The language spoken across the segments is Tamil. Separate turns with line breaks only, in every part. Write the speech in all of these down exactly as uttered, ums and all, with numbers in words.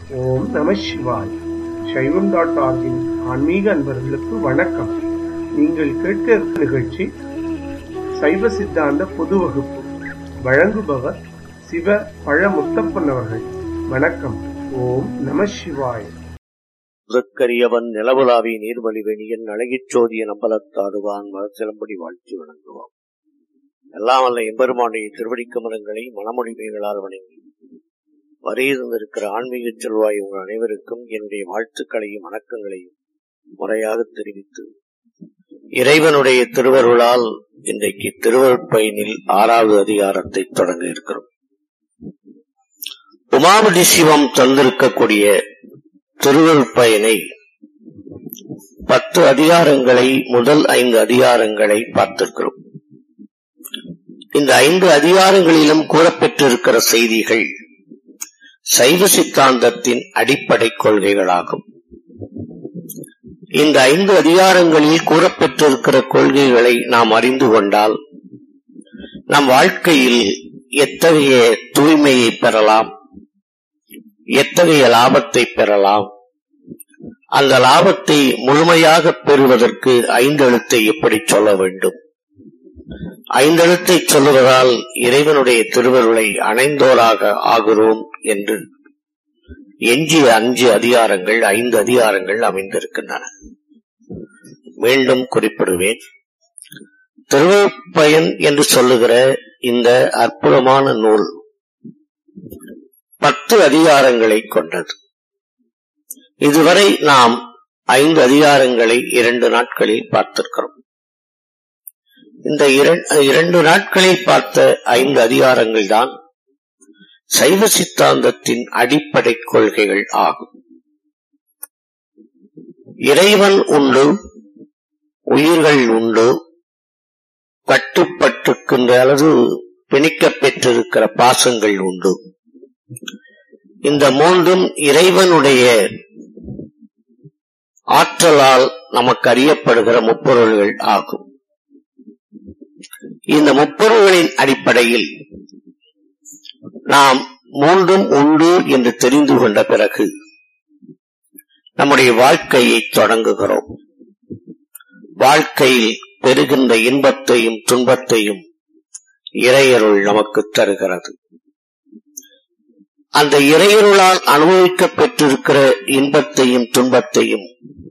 ஓம் நம சிவாய். சைவம் டாட் ஆர்கின் ஆன்மீக அன்பர்களுக்கு வணக்கம். நீங்கள் கேட்க இருக்கும் நிகழ்ச்சி சைவ சித்தாந்த பொது வகுப்பு. வழங்குபவர் சிவ பழ முத்தப்பன் அவர்கள். வணக்கம். ஓம் நம சிவாய்.
முதற்கரியவன் நிலவுலாவி நீர்வழிவெணியன் அழகிச் சோதிய நம்பலத்தாடுவான் மலசிலம்படி வாழ்த்தி வணங்குவான். எல்லாம் அல்ல எம்பெருமானுடைய திருவடிக் கமலங்களை மனமொழிமைகளால் வணங்கி வரையிருந்திருக்கிற ஆன்மீக செல்வாய் உங்கள் அனைவருக்கும் என்னுடைய வாழ்த்துக்களையும் வணக்கங்களையும் முறையாக தெரிவித்து, இறைவனுடைய திருவருளால் இன்றைக்கு திருவருட்பயனில் ஆறாவது அதிகாரத்தை தொடங்க இருக்கிறோம். உமாபதி சிவம் தந்திருக்கக்கூடிய திருவருட்பயனை பத்து அதிகாரங்களை முதல் ஐந்து அதிகாரங்களை பார்த்திருக்கிறோம். இந்த ஐந்து அதிகாரங்களிலும் கூறப்பெற்றிருக்கிற செய்திகள் சைவ சித்தாந்தத்தின் அடிப்படை கொள்கைகளாகும். இந்த ஐந்து அதிகாரங்களில் கூறப்பெற்றிருக்கிற கொள்கைகளை நாம் அறிந்து கொண்டால் நம் வாழ்க்கையில் எத்தகைய தூய்மையை பெறலாம், எத்தகைய லாபத்தை பெறலாம், அந்த லாபத்தை முழுமையாக பெறுவதற்கு ஐந்தெழுத்தை எப்படி சொல்ல வேண்டும், ஐந்தெழுத்தை சொல்லுவதால் இறைவனுடைய திருவருளை அணைந்தோராக ஆகிறோம் என்று எஞ்சிய அஞ்சு அதிகாரங்கள் ஐந்து அதிகாரங்கள் அமைந்திருக்கின்றன. மீண்டும் குறிப்பிடுவேன். திருவருட்பயன் என்று சொல்லுகிற இந்த அற்புதமான நூல் பத்து அதிகாரங்களை கொண்டது. இதுவரை நாம் ஐந்து அதிகாரங்களை இரண்டு நாட்களில் பார்த்திருக்கிறோம். இந்த இரண்டு நாட்களில் பார்த்த ஐந்து அதிகாரங்கள் தான் சைவ சித்தாந்தத்தின் அடிப்படை கொள்கைகள் ஆகும். இறைவன் உண்டு, உயிர்கள் உண்டு, கட்டுப்பட்டிருக்கின்ற அளவு பிணிக்கப் பெற்றிருக்கிற பாசங்கள் உண்டு. இந்த மூன்றும் இறைவனுடைய ஆற்றலால் நமக்கு அறியப்படுகிற முப்பொருள்கள் ஆகும். இந்த முப்பொருள்களின் அடிப்படையில் நாம் மூன்றும் உண்டு என்று தெரிந்து கொண்ட பிறகு நம்முடைய வாழ்க்கையை தொடங்குகிறோம். வாழ்க்கையில் பெறுகின்ற இன்பத்தையும் துன்பத்தையும் இறையருள் நமக்கு தருகிறது. அந்த இறையருளால் அனுபவிக்கப் பெற்றிருக்கிற இன்பத்தையும் துன்பத்தையும்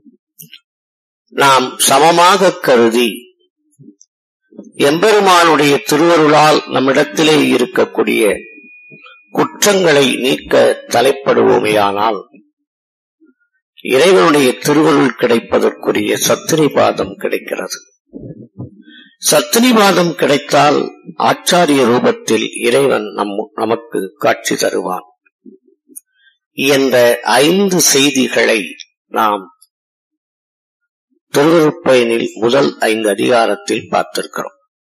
நாம் சமமாக கருதி எம்பெருமானுடைய திருவருளால் நம்மிடத்திலே இருக்கக்கூடிய குற்றங்களை நீக்க தலைப்படுவோமேயானால் இறைவனுடைய திருவருள் கிடைப்பதற்குரிய சத்தினிபாதம் கிடைக்கிறது. சத்தினிபாதம் கிடைத்தால் ஆச்சாரிய ரூபத்தில் இறைவன் நம் நமக்கு காட்சி தருவான் என்ற ஐந்து செய்திகளை நாம் திருவருட்பயனில் முதல் ஐந்து அதிகாரத்தில் பார்த்திருக்கிறோம்.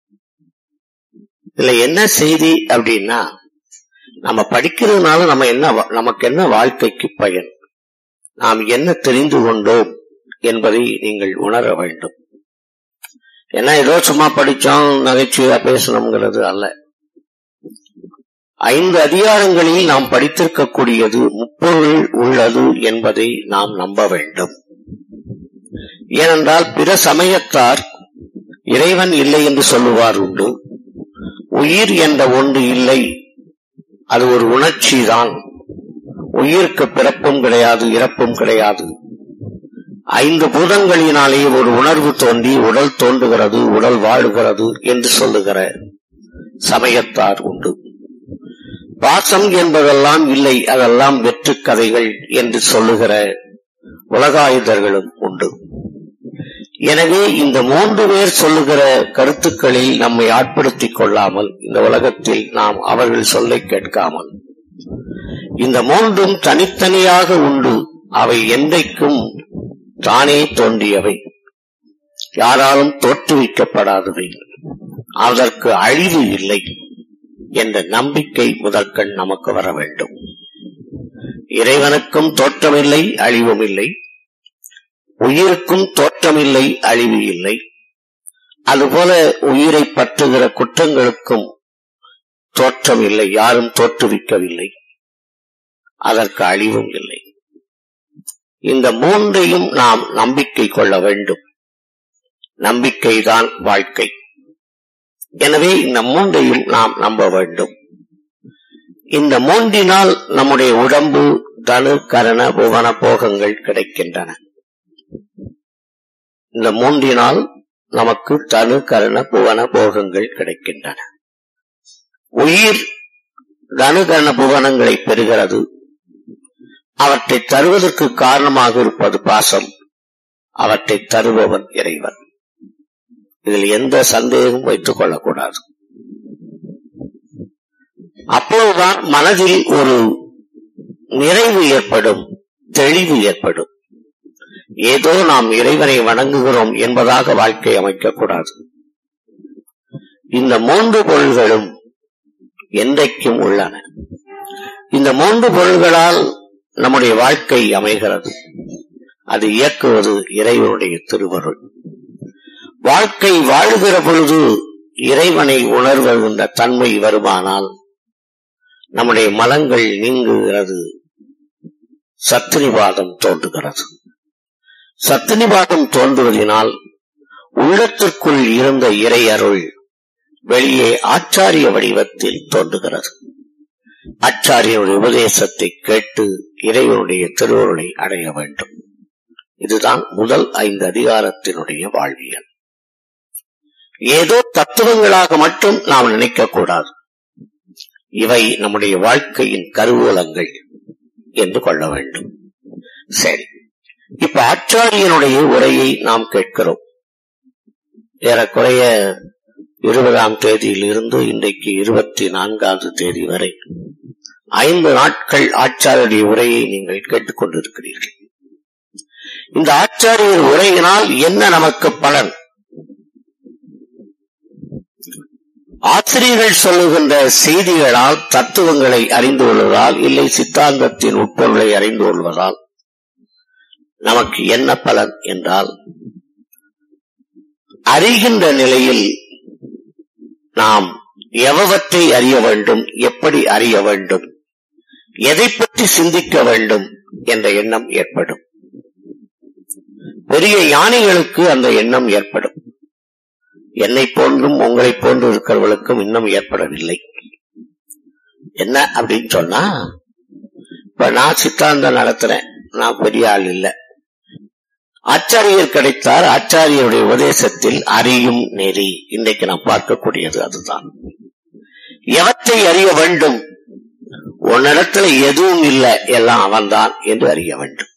இதுல என்ன செய்தி அப்படின்னா, நம்ம படிக்கிறதுனால நம்ம என்ன நமக்கு என்ன வாழ்க்கைக்கு பயன், நாம் என்ன தெரிந்து கொண்டோம் என்பதை நீங்கள் உணர வேண்டும். ஏன்னா ஏதோ சும்மா படிச்சோம் நகைச்சுவையா பேசணுங்கிறது அல்ல. ஐந்து அதிகாரங்களில் நாம் படித்திருக்கக்கூடியது முப்பொருள் உள்ளது என்பதை நாம் நம்ப வேண்டும். ஏனென்றால் பிற சமயத்தார் இறைவன் இல்லை என்று சொல்லுவார் உண்டு, உயிர் என்ற ஒன்று இல்லை, அது ஒரு உணர்ச்சி தான், உயிருக்கு பிறப்பும் கிடையாது இறப்பும் கிடையாது, ஐந்து பூதங்களினாலே ஒரு உணர்வு தோன்றி உடல் தோன்றுகிறது, உடல் வாழுகிறது என்று சொல்லுகிற சமயத்தார் உண்டு. பாசம் என்பதெல்லாம் இல்லை, அதெல்லாம் வெற்று கதைகள் என்று சொல்லுகிற உலகாயுதர்களும் உண்டு. எனவே இந்த மூன்று பேர் சொல்லுகிற கருத்துக்களில் நம்மை ஆட்படுத்திக் கொள்ளாமல், இந்த உலகத்தில் நாம் அவர்கள் சொல்லை கேட்காமல், இந்த மூன்றும் தனித்தனியாக உண்டு, அவை என்றைக்கும் தானே தோன்றியவை, யாராலும் தோற்றுவிக்கப்படாதவை, அதற்கு அழிவு இல்லை என்ற நம்பிக்கை முதற்கண் நமக்கு வர வேண்டும். இறைவனுக்கும் தோற்றமில்லை, அழிவும் இல்லை, உயிருக்கும் தோற்றமில்லை, அழிவு இல்லை. அதுபோல உயிரை பற்றுகிற குற்றங்களுக்கும் தோற்றம் இல்லை, யாரும் தோற்றுவிக்கவில்லை, அதற்கு அழிவும் இல்லை. இந்த மூன்றையும் நாம் நம்பிக்கை கொள்ள வேண்டும். நம்பிக்கைதான் வாழ்க்கை. எனவே இந்த மூன்றையும் நாம் நம்ப வேண்டும். இந்த மூன்றினால் நம்முடைய உடம்பு தனு கரண புவன போகங்கள் கிடைக்கின்றன. இந்த மூன்றினால் நமக்கு தனு கரண புவன போகங்கள் கிடைக்கின்றன. உயிர் தனு கரண புவனங்களை பெறுகிறது. அவற்றை தருவதற்கு காரணமாக இருப்பது பாசம். அவற்றை தருபவன் இறைவன். இதில் எந்த சந்தேகமும் வைத்துக் கொள்ளக்கூடாது. அப்போதுதான் மனதில் ஒரு நிறைவு ஏற்படும், தெளிவு ஏற்படும். ஏதோ நாம் இறைவனை வணங்குகிறோம் என்பதாக வாழ்க்கை அமைக்கக்கூடாது. இந்த மூன்று பொருள்களும் என்றைக்கும் உள்ளன. இந்த மூன்று பொருள்களால் நம்முடைய வாழ்க்கை அமைகிறது. அது இயக்குவது இறைவனுடைய திருவருள். வாழ்க்கை வாழுகிற பொழுது இறைவனை உணர்வுகின்ற தன்மை வருமானால் நம்முடைய மலங்கள் நீங்குகிறது. சத்துநிபாதம் தோன்றுகிறது. சத்துநிபாதம் தோன்றுவதனால் உள்ளத்திற்குள் இருந்த இறை அருள் வெளியே ஆச்சாரிய வடிவத்தில் தோன்றுகிறது. ஆச்சாரியனுடைய உபதேசத்தை கேட்டு இறைவனுடைய திருவருளை அடைய வேண்டும். இதுதான் முதல் ஐந்து அதிகாரத்தினுடைய வாழ்வியல். ஏதோ தத்துவங்களாக மட்டும் நாம் நினைக்கக்கூடாது. இவை நம்முடைய வாழ்க்கையின் கருவூலங்கள் என்று கொள்ள வேண்டும். சரி, இப்ப ஆச்சாரியனுடைய உரையை நாம் கேட்கிறோம். ஏறக்குறைய இருபதாம் தேதியில் இருந்து இன்றைக்கு இருபத்தி நான்காவது தேதி வரை ஐந்து நாட்கள் ஆச்சாரிய உரையை நீங்கள் கேட்டுக் கொண்டிருக்கிறீர்கள். இந்த ஆச்சாரிய உரையினால் என்ன நமக்கு பலன்? ஆசிரியர்கள் சொல்லுகின்ற செய்திகளால் தத்துவங்களை அறிந்து கொள்வதால், இல்லை சித்தாந்தத்தின் உட்பொருளை அறிந்து கொள்வதால் நமக்கு என்ன பலன் என்றால், அறிகின்ற நிலையில் நாம் எவற்றை அறிய வேண்டும், எப்படி அறிய வேண்டும், எதை பற்றி சிந்திக்க வேண்டும் என்ற எண்ணம் ஏற்படும். பெரிய ஞானிகளுக்கு அந்த எண்ணம் ஏற்படும். என்னை போன்றும் உங்களை போன்று இருக்கிறவர்களுக்கும் இன்னும் ஏற்படவில்லை. என்ன அப்படின்னு சொன்னா, இப்ப நான் சித்தாந்தம் நடத்துறேன், நான் பெரிய ஆள் இல்லை. ஆச்சாரியர் கிடைத்தார். ஆச்சாரியருடைய உபதேசத்தில் அறியும் நெறி இன்றைக்கு நாம் பார்க்கக்கூடியது அதுதான். எவற்றை அறிய வேண்டும்? உன்னிடத்துல எதுவும் இல்லை, எல்லாம் அவன்தான் என்று அறிய வேண்டும்.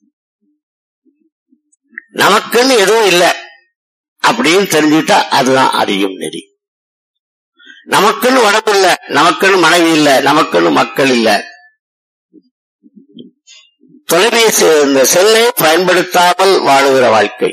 நமக்குன்னு எதுவும் இல்லை அப்படின்னு தெரிஞ்சுட்டா அதுதான் அறியும் நெறி. நமக்குன்னு உடம்பு இல்லை, நமக்குன்னு மனைவி இல்லை, நமக்குன்னு மக்கள் இல்லை, தொலைபேசி இந்த செல்லை பயன்படுத்தாமல் வாழுகிற வாழ்க்கை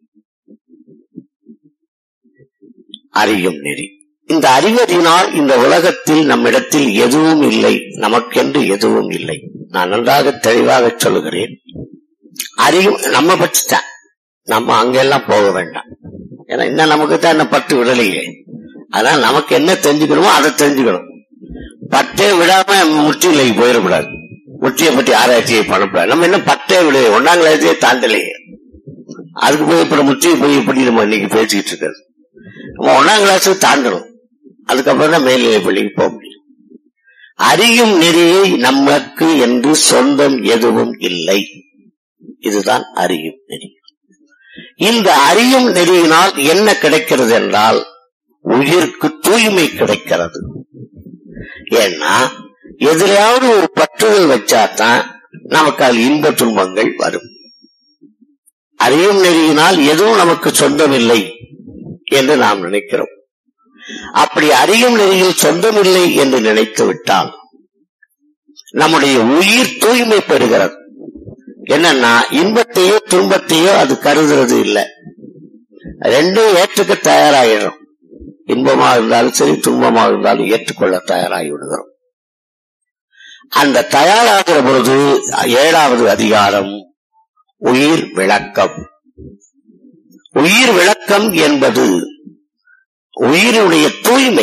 அறியும் நெறி. இந்த அறிவதினால் இந்த உலகத்தில் நம்மிடத்தில் எதுவும் இல்லை, நமக்கென்று எதுவும் இல்லை. நான் நன்றாக தெளிவாக சொல்லுகிறேன். அறியும் நம்ம பற்றித்தான், நம்ம அங்கெல்லாம் போக வேண்டாம். ஏன்னா இன்னும் நமக்கு தான் என்ன பட்டு விடலையே. அதனால நமக்கு என்ன தெரிஞ்சுக்கணுமோ அதை தெரிஞ்சுக்கணும். பட்டே விடாம முற்றிலைக்கு போயிடக்கூடாது. முற்றியை பற்றி ஆராய்ச்சியை பண்ணக்கூடாது. நம்ம என்ன பட்டே விட ஒன்னாம் கிளாஸே தாண்டலையே, அதுக்கு போய் இப்ப முற்றியை போய் எப்படி நம்ம இன்னைக்கு பேசிக்கிட்டு இருக்கிறது. நம்ம ஒன்னாம் கிளாஸ் தாண்டணும், அதுக்கப்புறம் தான் மேல்நிலை பள்ளிக்கு போக முடியும். அறியும் நெறியை நமக்கு என்று சொந்தம் எதுவும் இல்லை. இதுதான் அறியும் நெறி. இந்த அறியும் நெறியினால் என்ன கிடைக்கிறது என்றால், உயிருக்கு தூய்மை கிடைக்கிறது. ஏன்னா எதிரையாவது ஒரு பற்றுதல் வச்சாதான் நமக்கு அது இன்ப துன்பங்கள் வரும். அறியும் நெறியினால் எதுவும் நமக்கு சொந்தமில்லை என்று நாம் நினைக்கிறோம். அப்படி அறியும் நெறியில் சொந்தமில்லை என்று நினைத்து விட்டால் நம்முடைய உயிர் தூய்மை பெறுகிறது. என்னன்னா இன்பத்தையோ துன்பத்தையோ அது கருதுறது இல்லை, ரெண்டும் ஏற்றுக்க தயாராகிடும். இன்பமாக இருந்தாலும் சரி, துன்பமாக இருந்தாலும் ஏற்றுக்கொள்ள தயாராகி விடுகிறோம். அந்த தயாராகிற பொழுது ஏழாவது அதிகாரம் உயிர் விளக்கம். உயிர் விளக்கம் என்பது உயிருடைய தூய்மை.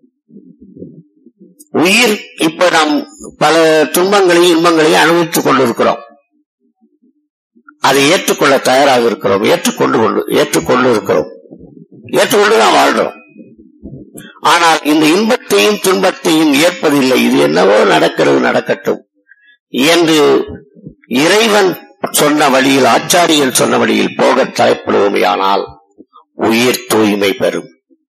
உயிர் இப்ப நாம் பல துன்பங்களையும் இன்பங்களையும் அனுபவித்துக் கொண்டிருக்கிறோம். அதை ஏற்றுக்கொள்ள தயாராக இருக்கிறோம், ஏற்றுக்கொண்டு கொண்டு ஏற்றுக்கொண்டு இருக்கிறோம், ஏற்றுக்கொண்டுதான் வாழ்றோம். ஆனால் இந்த இன்பத்தையும் துன்பத்தையும் ஏற்பதில்லை. இது என்னவோ நடக்கிறது, நடக்கட்டும் என்று இறைவன் சொன்ன வழியில், ஆச்சாரியன் சொன்ன வழியில் போக தலைப்படுவோமையானால் உயிர் தூய்மை பெறும்.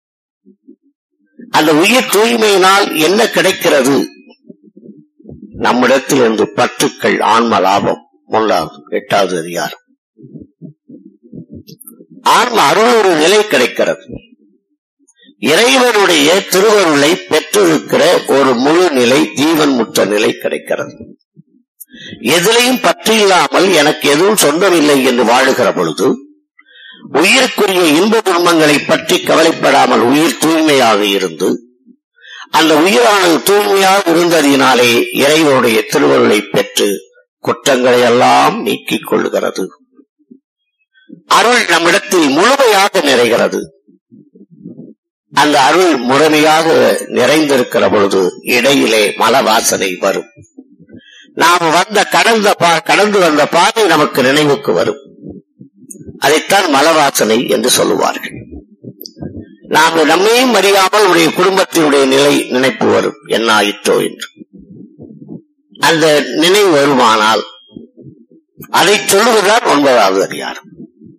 அந்த உயிர் தூய்மையினால் என்ன கிடைக்கிறது? நம்மிடத்தில் இருந்து பற்றுக்கள், ஆன்ம லாபம். மூன்றாவது எட்டாவது அதிகாரம், ஆன்ம அருள் ஒரு நிலை கிடைக்கிறது. இறைவனுடைய திருவருளை பெற்றிருக்கிற ஒரு முழு நிலை, ஜீவன் முற்ற நிலை கிடைக்கிறது. எதிலையும் பற்று இல்லாமல் எனக்கு எதுவும் சொந்தமில்லை என்று வாழுகிற பொழுது, உயிருக்குரிய இன்ப துன்பங்களை பற்றி கவலைப்படாமல் உயிர் தூய்மையாக இருந்து, அந்த உயிரானது தூய்மையாக இருந்ததினாலே இறைவனுடைய திருவருளை பெற்று குற்றங்களை எல்லாம் நீக்கிக் கொள்கிறது. அருள் நம்மிடத்தில் முழுமையாக நிறைகிறது. அந்த அருள் முழுமையாக நிறைந்திருக்கிற பொழுது இடையிலே மல வாசனை வரும். நாம் வந்த கடந்த கடந்து வந்த பாதை நமக்கு நினைவுக்கு வரும். அதைத்தான் மலவாசனை என்று சொல்லுவார்கள். நாம் நம்மையும் அறியாமல் உடைய குடும்பத்தினுடைய நிலை நினைப்பு வரும், என்ன ஆயிற்றோ என்று. அந்த நினைவு வருமானால் அதை சொல்லுவதுதான் ஒன்பதாவது அதிகாரம்.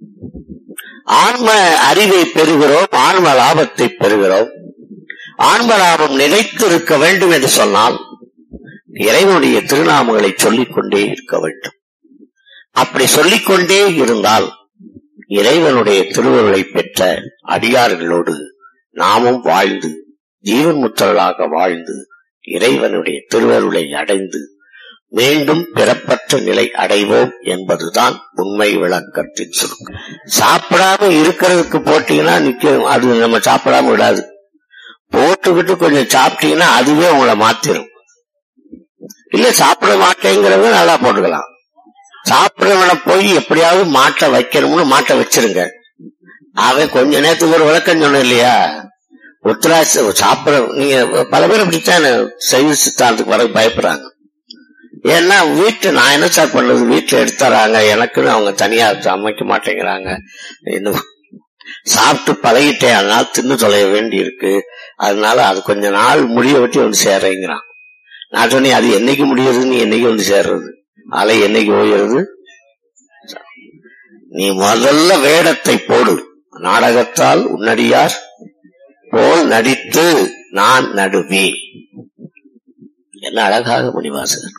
ஆன்ம அறிவை பெறுகிறோம், ஆன்ம லாபத்தை பெறுகிறோம். ஆன்ம லாபம் நிலைத்திருக்க வேண்டும் என்று சொன்னால் இறைவனுடைய திருநாமங்களை சொல்லிக்கொண்டே இருக்க வேண்டும். அப்படி சொல்லிக்கொண்டே இருந்தால் இறைவனுடைய திருவருளை பெற்ற அடியார்களோடு நாமும் வாழ்ந்து, ஜீவன் முற்றலாக வாழ்ந்து, இறைவனுடைய திருவருளை அடைந்து மீண்டும் பிறப்பற்ற நிலை அடைவோம் என்பதுதான் உண்மை விளக்கத்தின் சுருக்கம். சாப்பிடாம இருக்கிறதுக்கு போட்டீங்கன்னா நிக்கும், அது நம்ம சாப்பிடாம விடாது. போட்டுக்கிட்டு கொஞ்சம் சாப்பிட்டீங்கன்னா அதுவே உங்களை மாத்திரும். இல்ல சாப்பிட மாட்டேங்கிறவங்க நல்லா போட்டுக்கலாம். சாப்பிடவன போய் எப்படியாவது மாட்ட வைக்கணும்னு மாட்ட வச்சிருங்க. அவன் கொஞ்ச நேரத்துக்கு ஒரு விளக்கம் சொன்ன இல்லையா, உத்தராட்சி சாப்பிட. நீங்க பல பேர் அப்படித்தான் சைவ சித்தாந்தத்துக்கு வர பயப்படுறாங்க. ஏன்னா வீட்டு நான் என்ன சார் பண்றது, வீட்டுல எடுத்துறாங்க, எனக்குன்னு அவங்க தனியா அமைக்க மாட்டேங்கிறாங்க. இன்னும் சாப்பிட்டு பழகிட்டேன், அதனால தின்னு தொலைய வேண்டி இருக்கு, அதனால அது கொஞ்ச நாள் முடிய விட்டு வந்து சேர்றேங்கிறான். நான் சொன்னேன், அது என்னைக்கு முடியுது, நீ என்னைக்கு வந்து சேர்றது, அலை என்னைக்கு ஓய்கிறது. நீ முதல்ல வேடத்தை போடு, நாடகத்தால் உன்னடியார் போல் நடித்து நான் நடுவே. என்ன அழகாக மணிவாசகர்.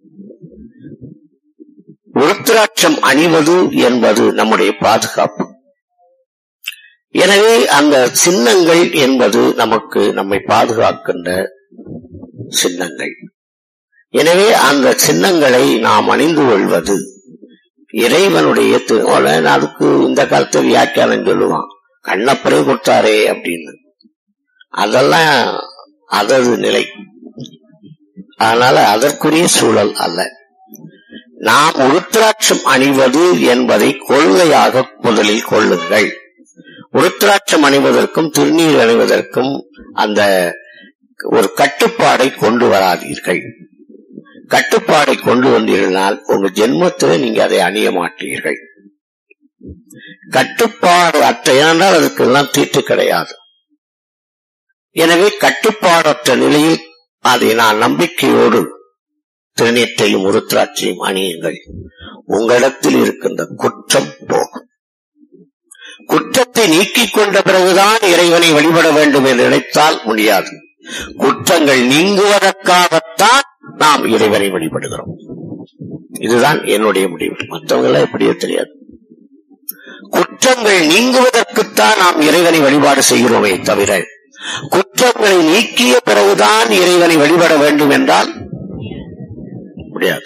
உருத்திராட்சம் அணிவது என்பது நம்முடைய பாதுகாப்பு. எனவே அந்த சின்னங்கள் என்பது நமக்கு நம்மை பாதுகாக்கின்ற சின்னங்கள். எனவே அந்த சின்னங்களை நாம் அணிந்து கொள்வது இறைவனுடைய. அதுக்கு இந்த காலத்து வியாக்கியானம் சொல்லுவான், கண்ணப்பரே கொடுத்தாரே அப்படின்னு. அதெல்லாம் அதது நிலை, அதனால அதற்குரிய சூழல் அல்ல. நாம் உருத்திராட்சம் அணிவது என்பதை கொள்கையாக முதலில் கொள்ளுங்கள். உருத்திராட்சம் அணிவதற்கும் திருநீர் அணிவதற்கும் அந்த ஒரு கட்டுப்பாடை கொண்டு வராதீர்கள். கட்டுப்பாடை கொண்டு வந்தீர்களால் உங்க ஜென்மத்தில் நீங்க அதை அணிய மாட்டீர்கள். கட்டுப்பாடு அற்ற, ஏனென்றால் அதுக்கு எல்லாம் தீட்டு கிடையாது. எனவே கட்டுப்பாடற்ற நிலையில் அதை நான் நம்பிக்கையோடு திருநீற்றையும் உருத்திராட்சியும் அணியுங்கள். உங்களிடத்தில் இருக்கின்ற குற்றம் போகும். குற்றத்தை நீக்கிக் கொண்ட பிறகுதான் இறைவனை வழிபட வேண்டும் என்று நினைத்தால் முடியாது. குற்றங்கள் நீங்குவதற்காகத்தான் நாம் இறைவனை வழிபடுகிறோம். இதுதான் என்னுடைய முடிவு. மற்றவங்க எல்லாம் எப்படியோ தெரியாது. குற்றங்கள் நீங்குவதற்குத்தான் நாம் இறைவனை வழிபாடு செய்கிறோமே தவிர, குற்றங்களை நீக்கிய பிறகுதான் இறைவனை வழிபட வேண்டும் என்றால் முடியாது.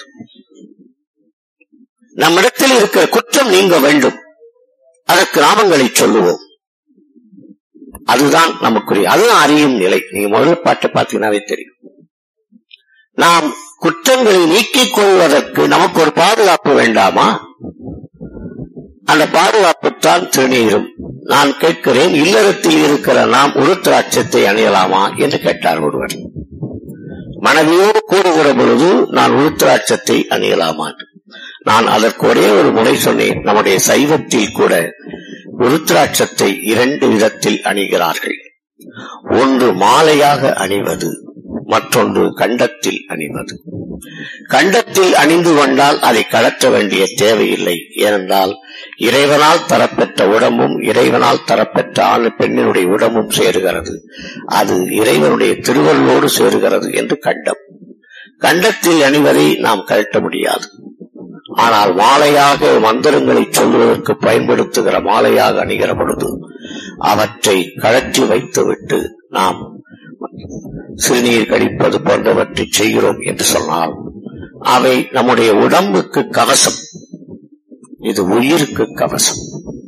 நம்மிடத்தில் இருக்கிற குற்றம் நீங்க வேண்டும், அதற்கு நாமங்களை சொல்லுவோம். அதுதான் நமக்குரிய, அதுதான் அறியும் நிலை. நீங்க முதல் பாட்டை பார்த்தீங்கன்னாவே தெரியும். நாம் குற்றங்களை நீக்கிக் கொள்வதற்கு நமக்கு ஒரு பாதுகாப்பு வேண்டாமா? அந்த பாதுகாப்புத்தான் திருநீரும். நான் கேட்கிறேன், இல்லறத்தில் இருக்கிற நாம் உருத்திராட்சத்தை அணியலாமா என்று கேட்டார் ஒருவர். மனைவியோடு கூறுகிற பொழுது நான் உருத்திராட்சத்தை அணியலாமா? நான் அதற்கு ஒரே ஒரு முறை சொன்னேன். நம்முடைய சைவத்தில் கூட உருத்திராட்சத்தை இரண்டு விதத்தில் அணிகிறார்கள். ஒன்று மாலையாக அணிவது, மற்றொன்று கண்டத்தில் அணிவது. கண்டத்தில் அணிந்து கொண்டால் அதை கழற்ற வேண்டிய தேவையில்லை. ஏனென்றால் இறைவனால் தரப்பெற்ற உடம்பும் இறைவனால் தரப்பெற்ற ஆண் பெண்ணினுடைய உடம்பும் சேருகிறது. அது இறைவனுடைய திருவள்ளோடு சேருகிறது என்று கண்டம். கண்டத்தில் அணிவதை நாம் கழற்ற முடியாது. ஆனால் மாலையாக மந்திரங்களை சொல்வதற்கு பயன்படுத்துகிற மாலையாக அணிகிற பொழுது அவற்றை கழற்றி வைத்துவிட்டு நாம் சிறுநீர் கழிப்பது போன்றவற்றை செய்கிறோம் என்று சொன்னால் அவை நம்முடைய உடம்புக்கு கவசம், இது உயிருக்கு கவசம்.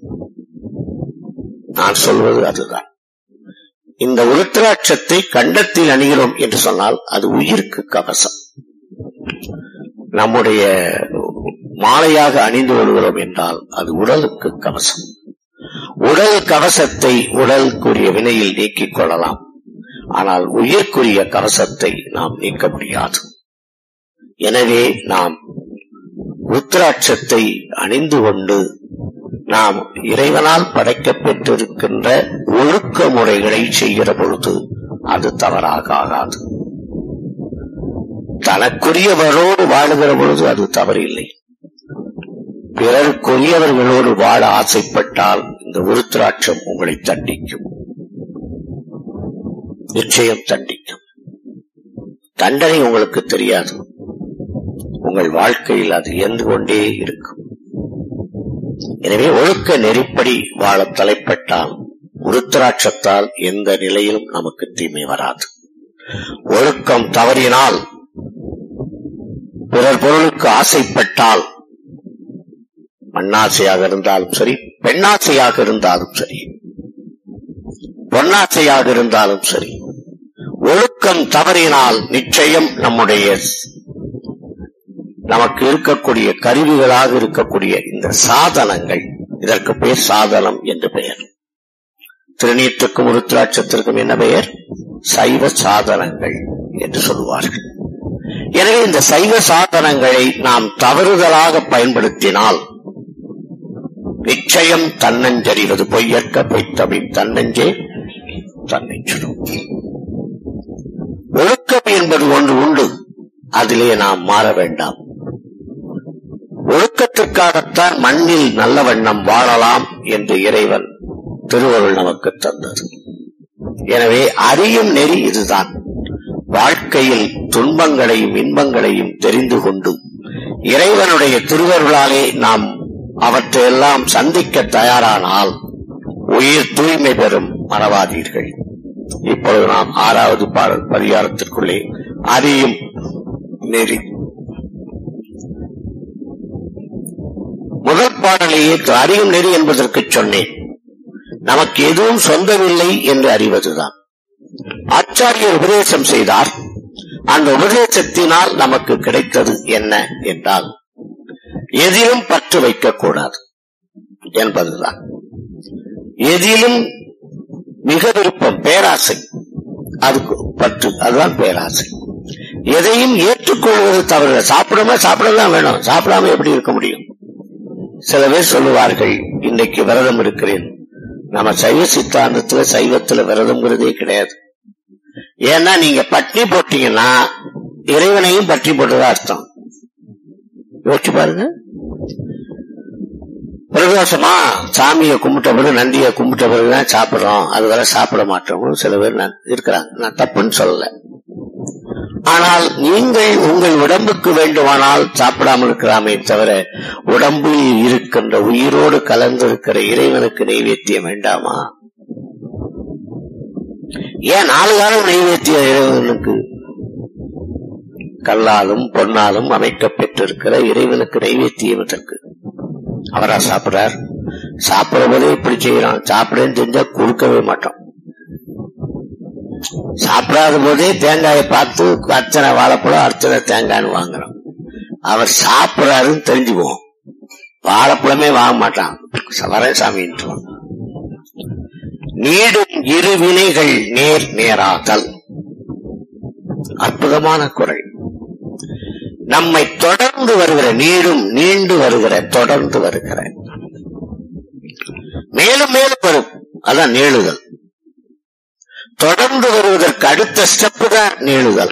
நான் சொல்வது அதுதான். இந்த உருத்திராட்சத்தை கண்டத்தில் அணிகிறோம் என்று சொன்னால் அது உயிருக்கு கவசம். நம்முடைய மாலையாக அணிந்து கொள்கிறோம் என்றால் அது உடலுக்கு கவசம். உடல் கவசத்தை உடலுக்குரிய வினையில் நீக்கிக் கொள்ளலாம். ஆனால் உயிர்க்குரிய கவசத்தை நாம் நீக்க முடியாது. எனவே நாம் ருத்ராட்சத்தை அணிந்து கொண்டு நாம் இறைவனால் படைக்கப் பெற்றிருக்கின்ற ஒழுக்க முறைகளை செய்கிற பொழுது அது தவறாக ஆகாது. தனக்குரியவரோடு வாழுகிற பொழுது அது தவறில்லை. பிறருக்குரியவர்களோடு வாழ ஆசைப்பட்டால் இந்த உருத்திராட்சம் உங்களை தண்டிக்கும், நிச்சயம் தண்டிக்கும். தண்டனை உங்களுக்கு தெரியாது, உங்கள் வாழ்க்கையில் அது இயந்து கொண்டே இருக்கும். எனவே ஒழுக்க நெறிப்படி வாழ தலைப்பட்டால் உருத்திராட்சத்தால் எந்த நிலையிலும் நமக்கு தீமை வராது. ஒழுக்கம் தவறினால், பிறர் பொருளுக்கு ஆசைப்பட்டால், மண்ணாசையாக இருந்தாலும் சரி, பெண்ணாசையாக இருந்தாலும் சரி, பொன்னாசையாக இருந்தாலும் சரி, ஒழுக்கம் தவறினால் நிச்சயம் நம்முடைய நமக்கு இருக்கக்கூடிய கருவிகளாக இருக்கக்கூடிய இந்த சாதனங்கள், இதற்கு பெயர் சாதனம் என்று பெயர். திருநீற்றுக்கும் உருத்திராட்சத்திற்கும் என்ன பெயர்? சைவ சாதனங்கள் என்று சொல்வார்கள். எனவே இந்த சைவ சாதனங்களை நாம் தவறுதலாக பயன்படுத்தினால் நிச்சயம் தன்னஞ்சறிவது பொய்யற்க பொய்த்தமிழ் தன்னஞ்சே தன்னை சுடும். ஒழுக்கம் என்பது ஒன்று உண்டு, அதிலே நாம் மாற வேண்டாம். ஒழுக்கத்திற்காகத்தான் மண்ணில் நல்ல வண்ணம் வாழலாம் என்று இறைவன் திருவருள் நமக்கு தந்தது. எனவே அறியும் நெறி இதுதான். வாழ்க்கையில் துன்பங்களையும் இன்பங்களையும் தெரிந்து கொண்டு இறைவனுடைய திருவருளாலே நாம் அவற்றையெல்லாம் சந்திக்க தயாரானால் உயிர் தூய்மை பெறும். மறவாதீர்கள். இப்பொழுது நாம் ஆறாவது பாடல் பரிகாரத்திற்குள்ளே அறியும் நெறி. முதல் பாடலையே அறியும் நெறி என்பதற்கு சொன்னேன். நமக்கு எதுவும் சொந்தமில்லை என்று அறிவதுதான். ஆச்சாரியர் உபதேசம் செய்தார். அந்த உபதேசத்தினால் நமக்கு கிடைத்தது என்ன என்றால் எதிலும் பற்று வைக்கக்கூடாது என்பதுதான். எதிலும் மிக விருப்பம், பேராசை, அதுக்கு பற்று, அதுதான் பேராசை. எதையும் ஏற்றுக்கொள்வது தவறு. சாப்பிடாம சாப்பிடலாம் வேணும், சாப்பிடாம எப்படி இருக்க முடியும்? சில பேர் சொல்லுவார்கள், இன்னைக்கு விரதம் இருக்கிறேன். நம்ம சைவ சித்தாந்தத்துல சைவத்துல விரதம்ங்கிறதே கிடையாது. ஏன்னா நீங்க பட்னி போட்டீங்கன்னா இறைவனையும் பட்னி போட்டதா அர்த்தம். யோசிச்சு பாருங்க. பிரதோஷமா சாமியை கும்பிட்ட பிறகு நந்தியை கும்பிட்ட பிறகுதான் சாப்பிடுறோம், அதுவரை சாப்பிட மாட்டோம் சில பேர் இருக்கிறாங்க. நான் தப்புன்னு சொல்லல. ஆனால் நீங்கள் உங்கள் உடம்புக்கு வேண்டுமானால் சாப்பிடாமல் இருக்கலாமே தவிர உடம்பில் இருக்கின்ற உயிரோடு கலந்திருக்கிற இறைவனுக்கு நைவேத்தியம் வேண்டாமா? ஏன் நாலு காலம் நைவேத்தியம் இறைவனுக்கு? கல்லாலும் பொன்னாலும் அமைக்கப் பெற்றிருக்கிற இறைவனுக்கு நைவேத்தியம் எதற்கு? அவரா சாப்பிடார்? சாப்பிட போதே இப்படி செய்யறான். சாப்பிடன்னு தெரிஞ்சா கொடுக்கவே மாட்டோம். சாப்பிடாத போதே தேங்காயை பார்த்து அர்ச்சனை வாழைப்பழம், அர்ச்சனை தேங்காய்னு வாங்குறோம். அவர் சாப்பிடாருன்னு தெரிஞ்சுக்குவோம், வாழைப்பழமே வாங்க மாட்டான், வர சாமின்றான். நீடும் இரு வினைகள் நேர் நேராதல். அற்புதமான குறள். நம்மை தொடர்ந்து வருகிற, நீடும் நீண்டு வருகிற, தொடர்ந்து வருகிற, மேலும் மேலும் வரும், அதான் நீளுதல். தொடர்ந்து வருவதற்கு அடுத்த ஸ்டெப் தான் நீளுதல்.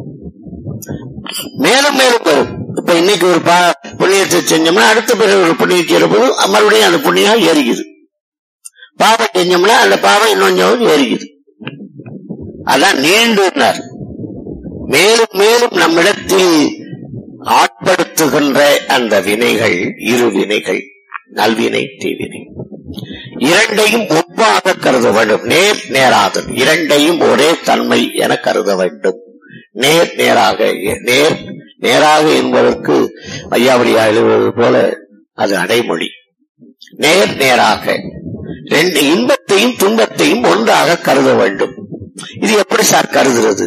மேலும் மேலும் வரும். இப்ப இன்னைக்கு ஒரு பா புண்ணியத்தை செஞ்சோம்னா அடுத்த பிறகு ஒரு புண்ணியம் செய்யறபோது மறுபடியும் அந்த புண்ணியம் ஏறிக்குது. பாவம் செஞ்சோம்னா அந்த பாவம் இன்னொஞ்சம் ஏறிக்குது. அதான் நீண்டுனார். மேலும் மேலும் நம்மிடத்தில் ஆட்படுத்துகின்ற அந்த வினைகள், இரு வினைகள், நல்வினை தீவினை, இரண்டையும் ஒப்பாக கருத வேண்டும். நேர் நேராதல், இரண்டையும் ஒரே தன்மை என கருத வேண்டும். நேர் நேராக, நேர் நேராக என்பதற்கு ஐயாவடியா எழுதுவது போல அது அடைமொழி. நேர் நேராக ரெண்டு இன்பத்தையும் துன்பத்தையும் ஒன்றாக கருத வேண்டும். இது எப்படி சார் கருதுறது?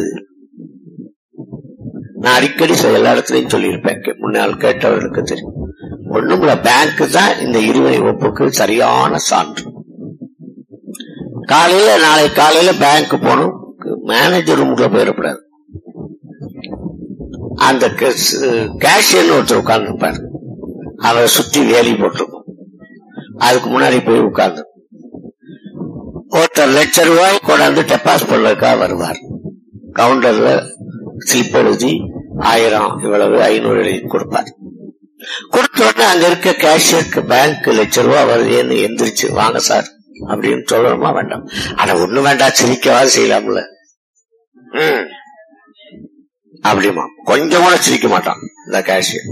நான் அடிக்கடி எல்லா இடத்துலையும் சொல்லியிருப்பேன், முன்னால் கேட்டவர்களுக்கு தெரியும். ஒண்ணும் இல்ல, பேங்க் தான் இந்த இருவினை ஒப்புக்கு சரியான சான்று. காலையில நாளை காலையில பேங்க் போகணும், மேனேஜர் ரூமுக்குள்ள போயிடக்கூடாது. அந்த கேஷியர் ஒருத்தர் உட்கார்ந்து இருப்பாரு, அவரை சுற்றி வேலி போட்டிருக்கும். அதுக்கு முன்னாடி போய் உட்கார்ந்து ஒருத்தர் லட்சம் ரூபாய் கொண்டாந்து டெபாசிட் பண்ணதுக்காக வருவார். கவுண்டர்ல ஸ்லிப் எழுதி ஆயிரம் இவ்வளவு ஐநூறு எழுதி கொடுப்பார். கொடுத்த உடனே அங்க இருக்க கேஷியருக்கு பேங்க் லட்சம் ரூபாய் வருதுன்னு எந்திரிச்சு வாங்க சார் அப்படின்னு சொல்லணுமா வேண்டாம்? ஆனா ஒண்ணு வேண்டாம், சிரிக்கவாது செய்யலாம்ல. உம் அப்படிமா கொஞ்சம் கூட சிரிக்க மாட்டான் இந்த கேஷியர்.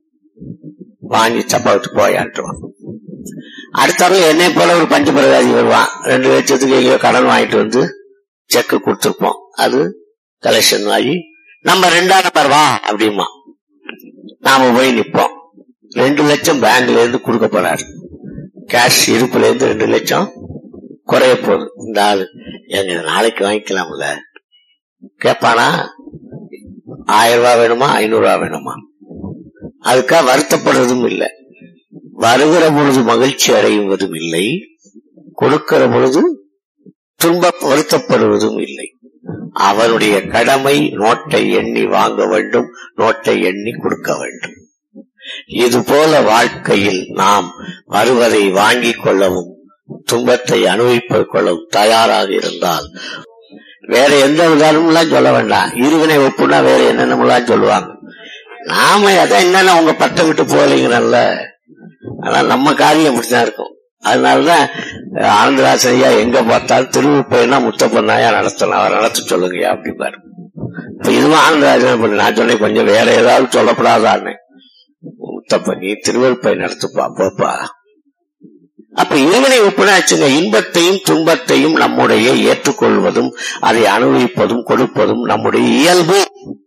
வாங்கி சப்பாத்து போயான்ட்டுவான். அடுத்தாலும் என்னை போல ஒரு பஞ்ச பிரகாசி வருவான், ரெண்டு லட்சத்துக்கு எங்கேயோ கடன் வாங்கிட்டு வந்து செக்கு கொடுத்துருப்போம். அது கலெக்ஷன் ஆகி நம்ம ரெண்டாம் நம்பர் வா அப்படிமா நாம போய் நிப்போம். ரெண்டு லட்சம் பேங்க்ல இருந்து கொடுக்க போறாரு. கேஷ் இருப்புல இருந்து ரெண்டு லட்சம் குறைய போகுது. இந்த ஆளு எங்க நாளைக்கு வாங்கிக்கலாம்ல கேப்பானா? ஆயிரம் ரூபாய் வேணுமா, ஐநூறு ரூபாய் வேணுமா? அதுக்காக வருத்தப்படுறதும் இல்லை. வருகிற பொழுது மகிழ்ச்சி அடைவதும் இல்லை, கொடுக்கிற பொழுது துன்ப வருத்தப்படுவதும் இல்லை. அவனுடைய கடமை நோட்டை எண்ணி வாங்க வேண்டும், நோட்டை எண்ணி கொடுக்க வேண்டும். இது போல வாழ்க்கையில் நாம் வருவதை வாங்கிக் கொள்ளவும் துன்பத்தை அனுபவிப்பது கொள்ளவும் தயாராக இருந்தால் வேற எந்த உதாரணம் சொல்ல வேண்டாம். இருவினை ஒப்புனா வேற என்னென்னலாம் சொல்லுவாங்க. நாம அதான் என்னன்னா உங்க பட்டம் விட்டு போகலைங்கிறல்ல. ஆனா நம்ம காரியம் அப்படித்தான் இருக்கும். அதனாலதான் ஆனந்தராசன் ஐயா எங்க பார்த்தாலும் திருவிப்பைனா முத்தப்பண்ணாயா நடத்தணும், அவர் நடத்த சொல்லுங்கயா அப்படிப்பாரு. இப்ப இதுவும் ஆனந்தராஜன் பண்ண நான் சொன்னேன், கொஞ்சம் வேற ஏதாவது சொல்லப்படாதான்னு. முத்தப்ப நீ திருவருப்பை நடத்துப்பா போப்பா. அப்ப இருவினை ஒப்புனாச்சுங்க. இன்பத்தையும் துன்பத்தையும் நம்முடைய ஏற்றுக்கொள்வதும் அதை அனுபவிப்பதும் கொடுப்பதும் நம்முடைய இயல்பு,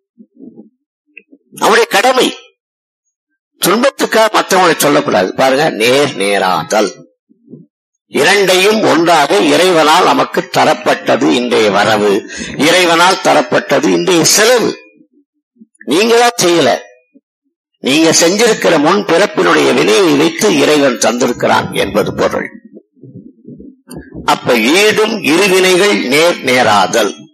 நம்முடைய கடமை. துன்பத்துக்காக மற்றவங்களை சொல்லக்கூடாது. பாருங்க, நேர் நேராதல், இரண்டையும் ஒன்றாக இறைவனால் நமக்கு தரப்பட்டது இன்றைய வரவு, இறைவனால் தரப்பட்டது இன்றைய செலவு. நீங்களா செய்யல, நீங்க செஞ்சிருக்கிற முன் பிறப்பினுடைய வினையை வைத்து இறைவன் தந்திருக்கிறான் என்பது பொருள். அப்ப ஈடும் இருவினைகள் நேர் நேராதல்.